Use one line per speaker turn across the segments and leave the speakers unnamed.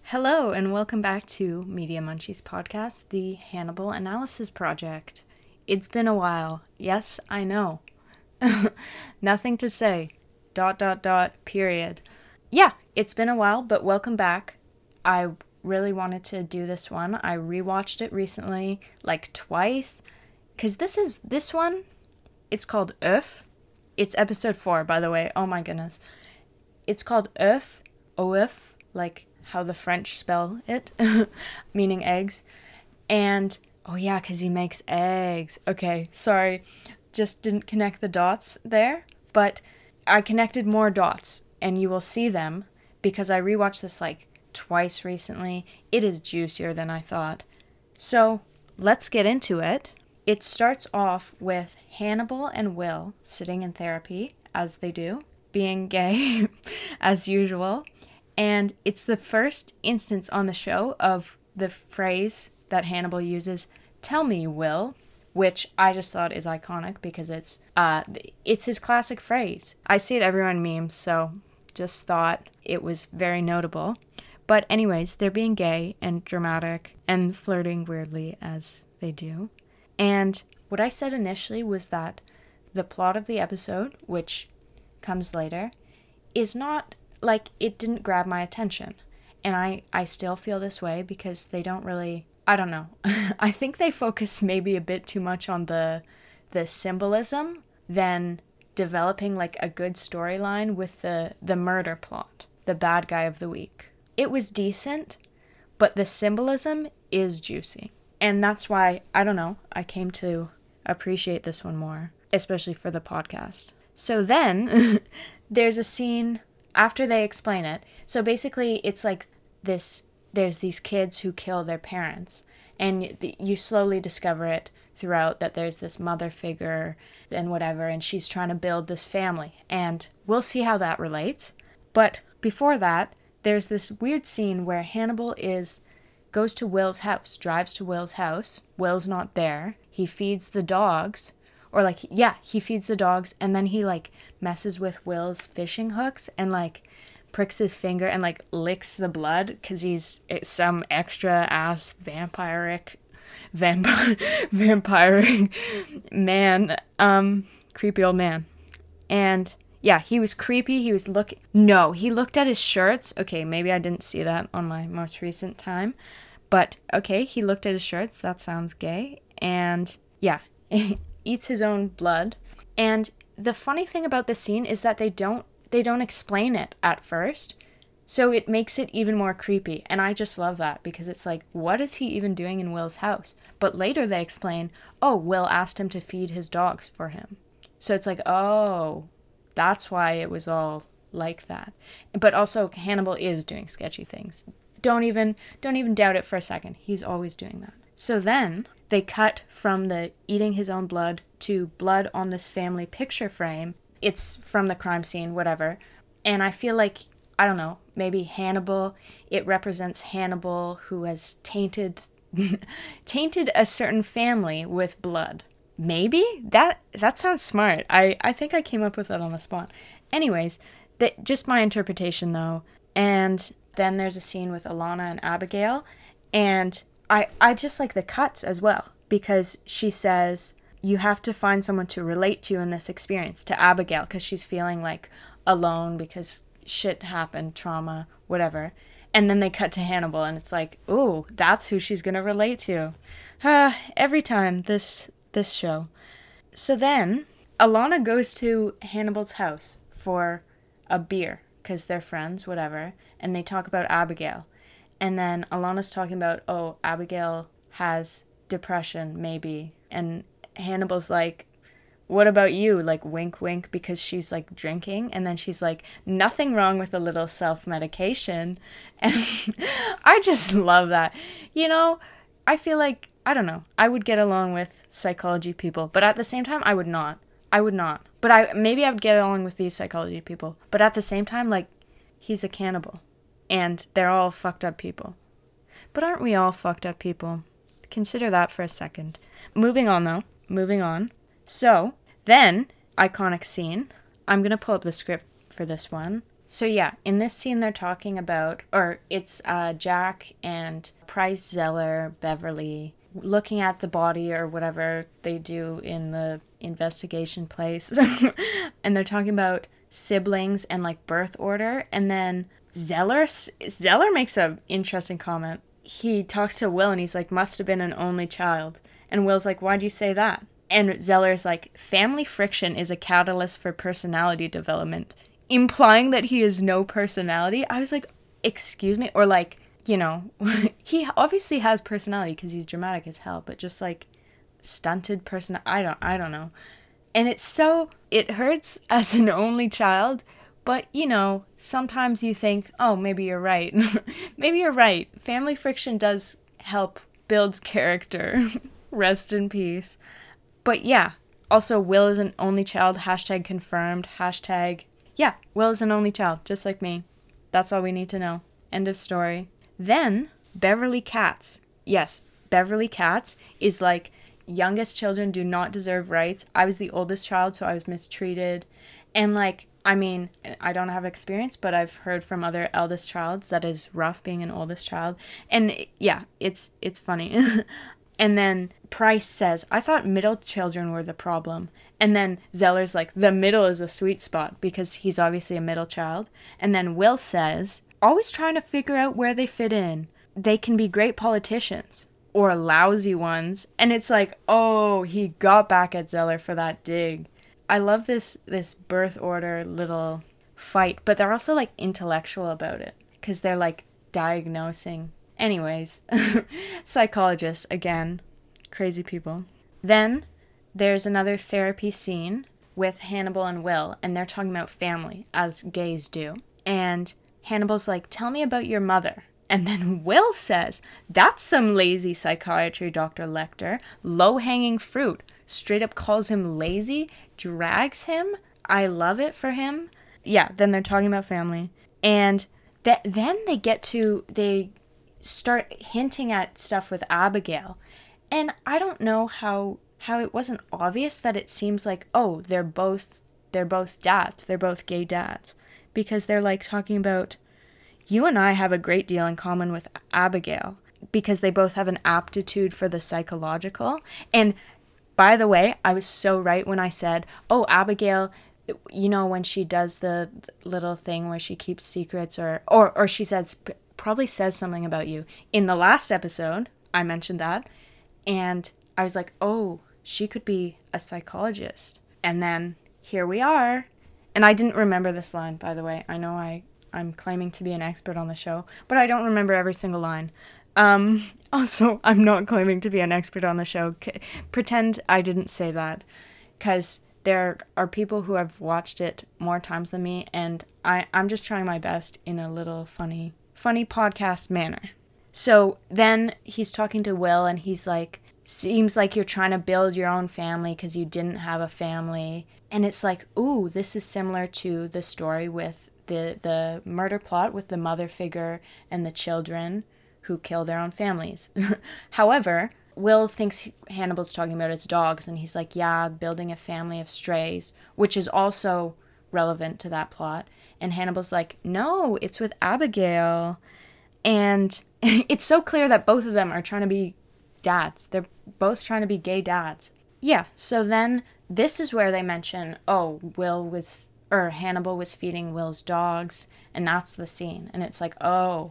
Hello, and welcome back to Media Munchies Podcast, the Hannibal Analysis Project. It's been a while. Yes, I know. Nothing to say. ... Period. Yeah, it's been a while, but welcome back. I really wanted to do this one. I rewatched it recently, like twice, because this one, it's called Oeuf. It's episode 4, by the way. Oh my goodness. It's called Oeuf, Oeuf, like how the French spell it, meaning eggs. And, oh yeah, because he makes eggs. Okay, sorry, just didn't connect the dots there, but I connected more dots, and you will see them, because I rewatched this like twice recently. It is juicier than I thought. So, let's get into it. It starts off with Hannibal and Will sitting in therapy, as they do, being gay, as usual. And it's the first instance on the show of the phrase that Hannibal uses, "Tell me, Will," which I just thought is iconic because it's his classic phrase. I see it everywhere in memes, so just thought it was very notable. But anyways, they're being gay and dramatic and flirting weirdly as they do. And what I said initially was that the plot of the episode, which comes later, is not, like, it didn't grab my attention. And I still feel this way because they don't really, I don't know. I think they focus maybe a bit too much on the symbolism than developing, like, a good storyline with the murder plot, the bad guy of the week. It was decent, but the symbolism is juicy. And that's why, I don't know, I came to appreciate this one more, especially for the podcast. So then, there's a scene after they explain it. So basically, it's like this, there's these kids who kill their parents, and you slowly discover it throughout that there's this mother figure and whatever, and she's trying to build this family, and we'll see how that relates. But before that, there's this weird scene where Hannibal goes to Will's house, drives to Will's house. Will's not there. He feeds the dogs. Or, like, yeah, he feeds the dogs, and then he, like, messes with Will's fishing hooks and, like, pricks his finger and, like, licks the blood because he's some extra-ass vampiric man, creepy old man. And, yeah, he was creepy. He was he looked at his shirts. Okay, maybe I didn't see that on my most recent time. But, okay, he looked at his shirts. That sounds gay. And, yeah, eats his own blood. And the funny thing about this scene is that they don't explain it at first, so it makes it even more creepy. And I just love that because it's like, what is he even doing in Will's house? But later they explain, oh, Will asked him to feed his dogs for him. So it's like, oh, that's why it was all like that. But also Hannibal is doing sketchy things. Don't even doubt it for a second. He's always doing that. So then they cut from the eating his own blood to blood on this family picture frame. It's from the crime scene, whatever. And I feel like, I don't know, maybe Hannibal, it represents Hannibal who has tainted a certain family with blood. Maybe? That sounds smart. I think I came up with that on the spot. Anyways, just my interpretation though. And then there's a scene with Alana and Abigail, and I just like the cuts as well, because she says, you have to find someone to relate to in this experience, to Abigail, because she's feeling like alone because shit happened, trauma, whatever. And then they cut to Hannibal, and it's like, ooh, that's who she's going to relate to. Every time, this show. So then, Alana goes to Hannibal's house for a beer, because they're friends, whatever, and they talk about Abigail. And then Alana's talking about, oh, Abigail has depression, maybe. And Hannibal's like, what about you? Like, wink, wink, because she's, like, drinking. And then she's like, nothing wrong with a little self-medication. And I just love that. You know, I feel like, I don't know, I would get along with psychology people. But at the same time, I would not. But maybe I would get along with these psychology people. But at the same time, like, he's a cannibal. And they're all fucked up people. But aren't we all fucked up people? Consider that for a second. Moving on. So, then, iconic scene. I'm going to pull up the script for this one. So yeah, in this scene they're talking about, or it's Jack and Price, Zeller, Beverly looking at the body or whatever they do in the investigation place. And they're talking about siblings and like birth order. And then Zeller makes a interesting comment. He talks to Will and he's like, must have been an only child. And Will's like, why'd you say that? And Zeller's like, family friction is a catalyst for personality development, implying that he has no personality. I was like, excuse me? Or like, you know, he obviously has personality because he's dramatic as hell, but just like stunted person. I don't know. And it hurts as an only child, but you know, sometimes you think, oh, maybe you're right. Maybe you're right. Family friction does help build character. Rest in peace. But yeah, also Will is an only child, hashtag confirmed, hashtag, yeah, Will is an only child, just like me. That's all we need to know. End of story. Then, Beverly Katz. Yes, Beverly Katz is like, youngest children do not deserve rights. I was the oldest child, so I was mistreated. And like, I mean, I don't have experience, but I've heard from other eldest childs that is rough being an oldest child. And yeah, it's funny. And then Price says, I thought middle children were the problem. And then Zeller's like, the middle is a sweet spot because he's obviously a middle child. And then Will says, always trying to figure out where they fit in. They can be great politicians or lousy ones. And it's like, oh, he got back at Zeller for that dig. I love this birth order little fight, but they're also like intellectual about it because they're like diagnosing. Anyways, psychologists, again, crazy people. Then there's another therapy scene with Hannibal and Will, and they're talking about family, as gays do. And Hannibal's like, tell me about your mother. And then Will says, that's some lazy psychiatry, Dr. Lecter. Low-hanging fruit. Straight up calls him lazy, drags him. I love it for him. Yeah, then they're talking about family. And then they start hinting at stuff with Abigail. And I don't know how it wasn't obvious that it seems like, oh, they're both dads. They're both gay dads. Because they're like talking about, you and I have a great deal in common with Abigail. Because they both have an aptitude for the psychological. And by the way, I was so right when I said, oh, Abigail, you know, when she does the little thing where she keeps secrets or she probably says something about you. In the last episode, I mentioned that. And I was like, oh, she could be a psychologist. And then here we are. And I didn't remember this line, by the way. I know I'm claiming to be an expert on the show, but I don't remember every single line. Also, I'm not claiming to be an expert on the show. Pretend I didn't say that. Because there are people who have watched it more times than me, and I'm just trying my best in a little funny podcast manner. So then he's talking to Will, and he's like, seems like you're trying to build your own family because you didn't have a family. And it's like, ooh, this is similar to the story with the murder plot with the mother figure and the children who kill their own families. However, Will thinks Hannibal's talking about his dogs, and he's like, yeah, building a family of strays, which is also relevant to that plot. And Hannibal's like, no, it's with Abigail. And it's so clear that both of them are trying to be dads. They're both trying to be gay dads. Yeah, so then this is where they mention, oh, Hannibal was feeding Will's dogs, and that's the scene. And it's like, oh,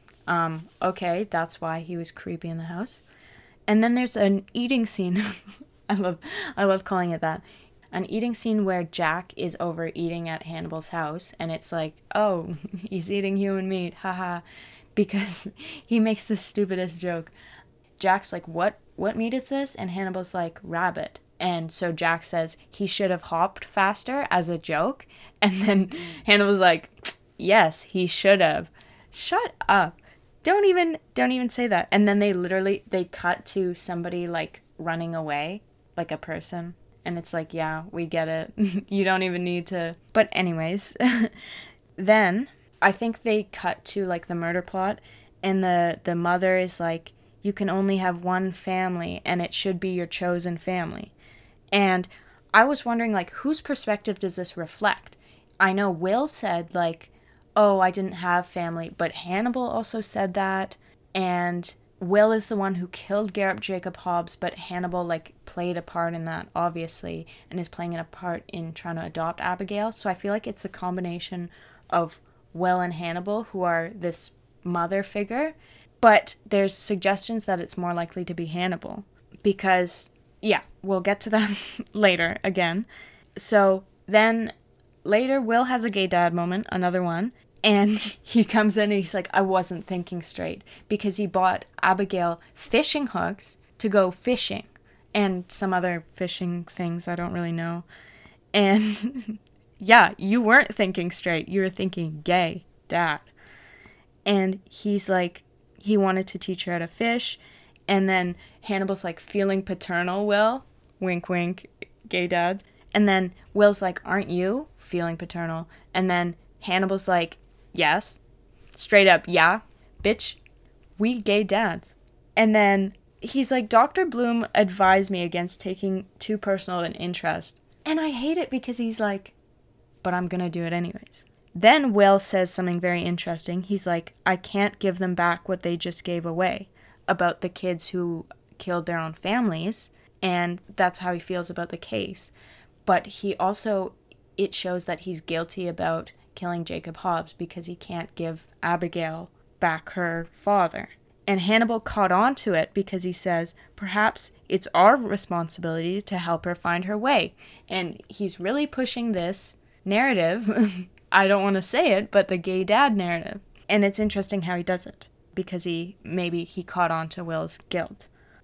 okay, that's why he was creepy in the house. And then there's an eating scene. I love calling it that. An eating scene where Jack is overeating at Hannibal's house, and it's like, oh, he's eating human meat, haha, because he makes the stupidest joke. Jack's like, what meat is this? And Hannibal's like, rabbit. And so Jack says he should have hopped faster as a joke. And then Hannibal's like, yes, he should have. Shut up. Don't even say that. And then they cut to somebody like running away, like a person. And it's like, yeah, we get it. You don't even need to. But anyways, then I think they cut to like the murder plot, and the mother is like, you can only have one family and it should be your chosen family. And I was wondering, like, whose perspective does this reflect? I know Will said, like, oh, I didn't have family. But Hannibal also said that. And Will is the one who killed Garrett Jacob Hobbs, but Hannibal, like, played a part in that, obviously, and is playing a part in trying to adopt Abigail. So I feel like it's the combination of Will and Hannibal, who are this mother figure. But there's suggestions that it's more likely to be Hannibal. Because, yeah, we'll get to that later again. So then later, Will has a gay dad moment, another one. And he comes in and he's like, I wasn't thinking straight, because he bought Abigail fishing hooks to go fishing and some other fishing things I don't really know. And yeah, you weren't thinking straight. You were thinking gay dad. And he's like, he wanted to teach her how to fish. And then Hannibal's like feeling paternal, Will. Wink, wink, gay dads. And then Will's like, aren't you feeling paternal? And then Hannibal's like, yes. Straight up, yeah. Bitch, we gay dads. And then he's like, Dr. Bloom advised me against taking too personal an interest. And I hate it because he's like, but I'm gonna do it anyways. Then Will says something very interesting. He's like, I can't give them back what they just gave away about the kids who killed their own families. And that's how he feels about the case. But he also, it shows that he's guilty about killing Jacob Hobbs because he can't give Abigail back her father. And Hannibal caught on to it because he says, perhaps it's our responsibility to help her find her way. And he's really pushing this narrative, I don't want to say it, but the gay dad narrative. And it's interesting how he does it, because maybe he caught on to Will's guilt.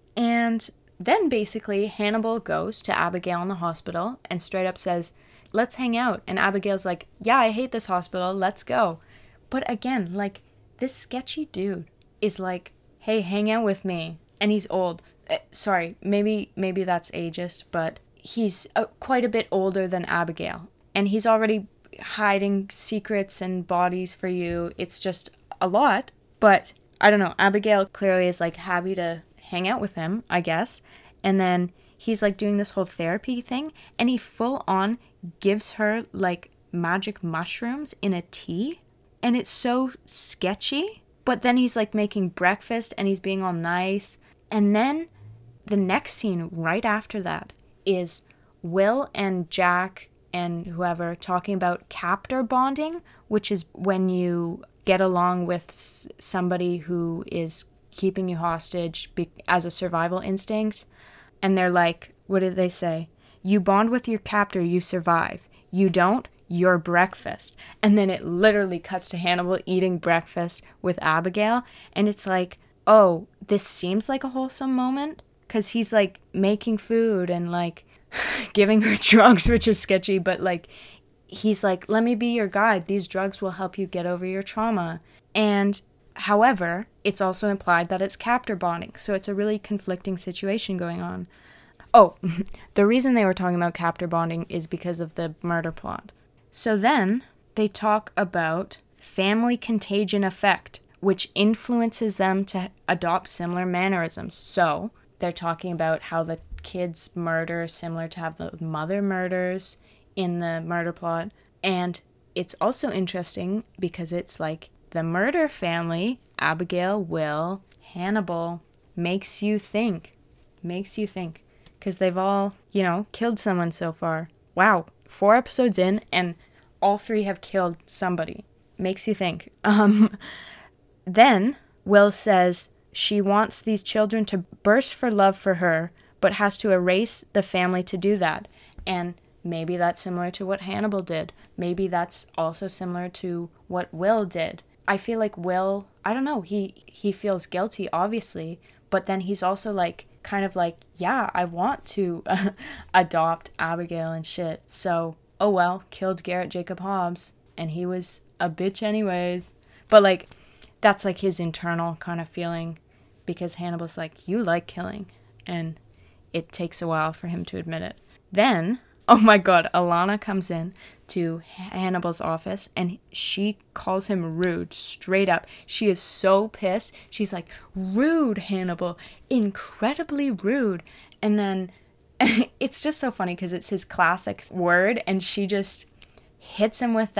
And then basically Hannibal goes to Abigail in the hospital and straight up says, let's hang out. And Abigail's like, yeah, I hate this hospital, let's go. But again, like, this sketchy dude is like, hey, hang out with me. And he's old. Sorry, maybe that's ageist, but he's quite a bit older than Abigail. And he's already hiding secrets and bodies for you. It's just a lot. But I don't know, Abigail clearly is like happy to hang out with him, I guess. And then he's like doing this whole therapy thing, and he full on gives her like magic mushrooms in a tea, and it's so sketchy. But then he's like making breakfast and he's being all nice. And then the next scene right after that is Will and Jack and whoever talking about captor bonding, which is when you get along with somebody who is keeping you hostage as a survival instinct. And they're like, what did they say? You bond with your captor, you survive. You don't, you're breakfast. And then it literally cuts to Hannibal eating breakfast with Abigail. And it's like, oh, this seems like a wholesome moment, because he's like making food and like giving her drugs, which is sketchy. But like, he's like, let me be your guide. These drugs will help you get over your trauma. And however, it's also implied that it's captor bonding. So it's a really conflicting situation going on. Oh, the reason they were talking about captor bonding is because of the murder plot. So then they talk about family contagion effect, which influences them to adopt similar mannerisms. So they're talking about how the kids murder is similar to how the mother murders in the murder plot. And it's also interesting because it's like the murder family, Abigail, Will, Hannibal, makes you think. Because they've all, killed someone so far. Wow, 4 episodes in, and all 3 have killed somebody. Makes you think. Then Will says she wants these children to burst for love for her, but has to erase the family to do that. And maybe that's similar to what Hannibal did. Maybe that's also similar to what Will did. I feel like Will, I don't know, he feels guilty, obviously, but then he's also like, kind of like, yeah, I want to adopt Abigail and shit. So, oh well, killed Garrett Jacob Hobbs, and he was a bitch anyways. But like, that's like his internal kind of feeling, because Hannibal's like, you like killing, and it takes a while for him to admit it. Then, oh my god, Alana comes in to Hannibal's office and she calls him rude, straight up. She is so pissed. She's like, rude, Hannibal, incredibly rude. And then it's just so funny because it's his classic word, and she just hits him with that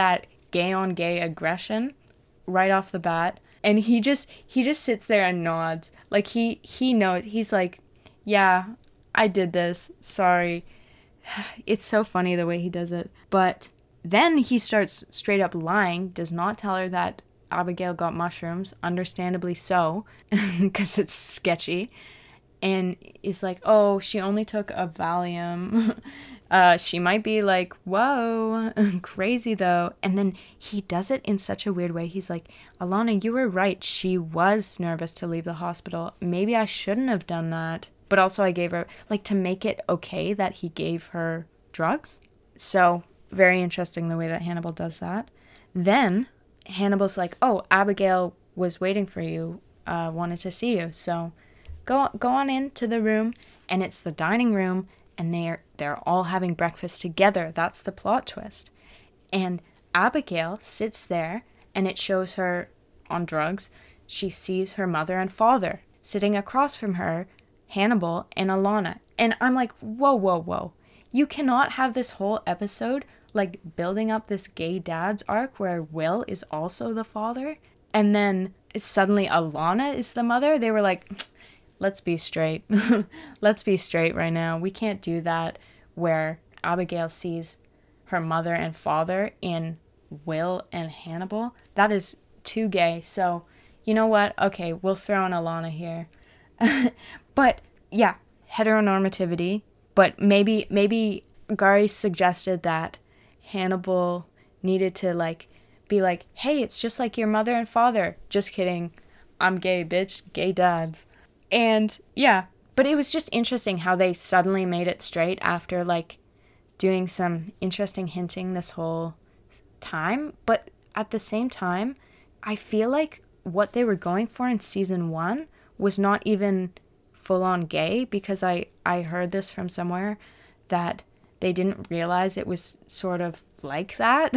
gay on gay aggression right off the bat. And he just sits there and nods. Like he knows. He's like, yeah, I did this. Sorry. It's so funny the way he does it. But then he starts straight up lying, does not tell her that Abigail got mushrooms, understandably so, because it's sketchy, and is like, oh, she only took a Valium. She might be like, whoa, crazy though. And then he does it in such a weird way. He's like, Alana, you were right. She was nervous to leave the hospital. Maybe I shouldn't have done that. But also I gave her, like, to make it okay that he gave her drugs. So very interesting the way that Hannibal does that. Then Hannibal's like, oh, Abigail was waiting for you, wanted to see you. So go on into the room, and it's the dining room, and they're all having breakfast together. That's the plot twist. And Abigail sits there, and it shows her on drugs. She sees her mother and father sitting across from her, Hannibal and Alana. And I'm like, whoa. You cannot have this whole episode like building up this gay dad's arc where Will is also the father, and then it's suddenly Alana is the mother. They were like, let's be straight. Let's be straight right now. We can't do that where Abigail sees her mother and father in Will and Hannibal. That is too gay. So, you know what? Okay, we'll throw in Alana here. But, yeah, heteronormativity. But maybe Gary suggested that Hannibal needed to, like, be like, hey, it's just like your mother and father. Just kidding. I'm gay, bitch. Gay dads. And, yeah. But it was just interesting how they suddenly made it straight after, like, doing some interesting hinting this whole time. But at the same time, I feel like what they were going for in season 1 was not even full-on gay, because I heard this from somewhere that they didn't realize it was sort of like that,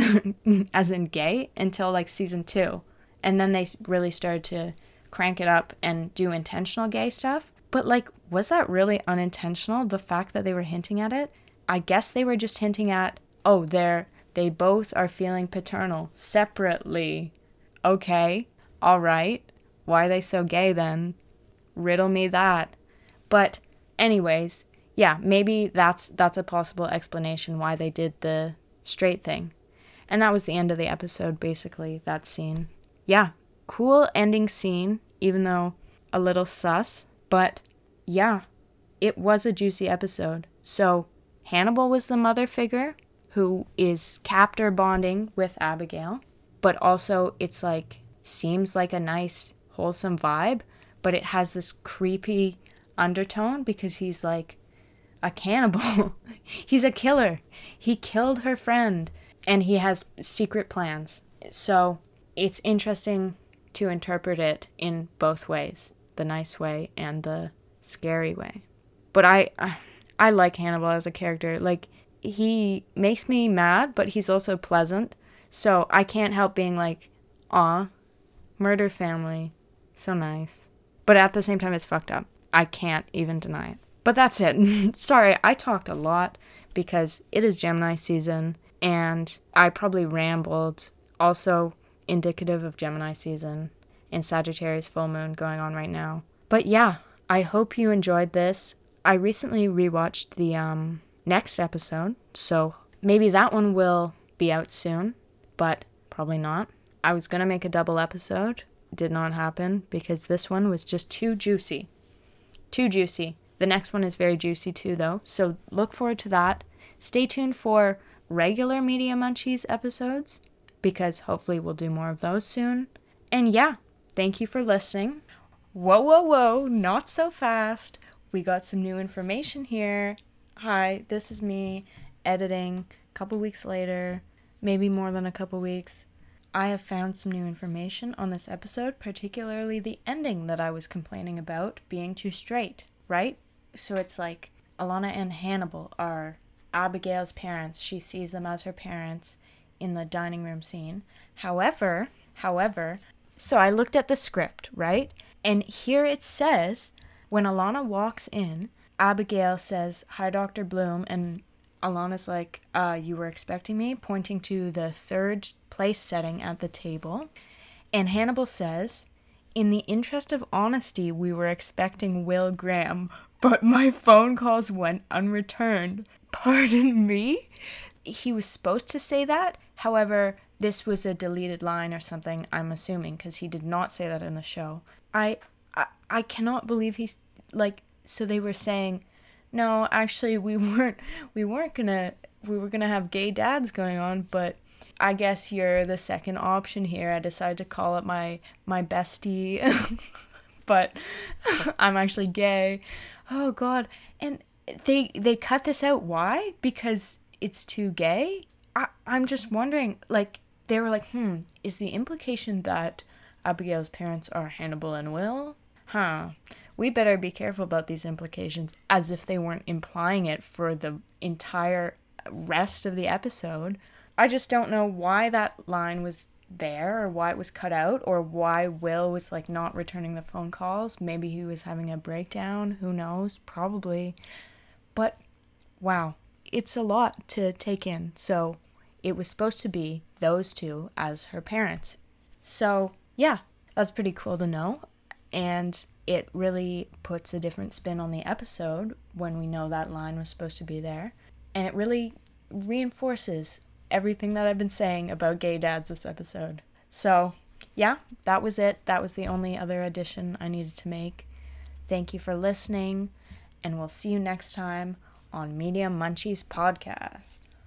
as in gay, until like season 2. And then they really started to crank it up and do intentional gay stuff. But like, was that really unintentional, the fact that they were hinting at it? I guess they were just hinting at, oh, they both are feeling paternal separately. Okay, all right. Why are they so gay then? Riddle me that. But anyways, yeah, maybe that's a possible explanation why they did the straight thing. And that was the end of the episode, basically, that scene. Yeah, cool ending scene, even though a little sus. But yeah, it was a juicy episode. So Hannibal was the mother figure who is captor bonding with Abigail. But also it's like, seems like a nice, wholesome vibe. But it has this creepy undertone because he's like a cannibal. He's a killer. He killed her friend and he has secret plans. So it's interesting to interpret it in both ways, the nice way and the scary way. But I like Hannibal as a character. Like, he makes me mad, but he's also pleasant. So I can't help being like, aw, murder family, so nice. But at the same time, it's fucked up. I can't even deny it. But that's it. Sorry, I talked a lot because it is Gemini season and I probably rambled. Also indicative of Gemini season and Sagittarius full moon going on right now. But yeah, I hope you enjoyed this. I recently rewatched the next episode, so maybe that one will be out soon, but probably not. I was going to make a double episode. Did not happen because this one was just too juicy. Too juicy. The next one is very juicy too, though, so look forward to that. Stay tuned for regular Media Munchies episodes because hopefully we'll do more of those soon. And yeah, thank you for listening. Whoa, not so fast. We got some new information here. Hi, this is me editing a couple weeks later, maybe more than a couple weeks. I have found some new information on this episode, particularly the ending that I was complaining about being too straight, right? So it's like Alana and Hannibal are Abigail's parents. She sees them as her parents in the dining room scene. However, so I looked at the script, right? And here it says, when Alana walks in, Abigail says, "Hi, Dr. Bloom," and Alana's like, you were expecting me, pointing to the third place setting at the table. And Hannibal says, in the interest of honesty, we were expecting Will Graham, but my phone calls went unreturned. Pardon me? He was supposed to say that. However, this was a deleted line or something, I'm assuming, because he did not say that in the show. I cannot believe he's, like, so they were saying, no, actually, we were gonna have gay dads going on, but I guess you're the second option here. I decided to call up my bestie, but I'm actually gay. Oh, God. And they cut this out. Why? Because it's too gay? I'm just wondering, like, they were like, is the implication that Abigail's parents are Hannibal and Will? We better be careful about these implications, as if they weren't implying it for the entire rest of the episode. I just don't know why that line was there, or why it was cut out, or why Will was, like, not returning the phone calls. Maybe he was having a breakdown. Who knows? Probably. But, wow. It's a lot to take in. So, it was supposed to be those two as her parents. So, yeah, that's pretty cool to know. And it really puts a different spin on the episode when we know that line was supposed to be there. And it really reinforces everything that I've been saying about gay dads this episode. So, yeah, that was it. That was the only other addition I needed to make. Thank you for listening, and we'll see you next time on Media Munchies Podcast.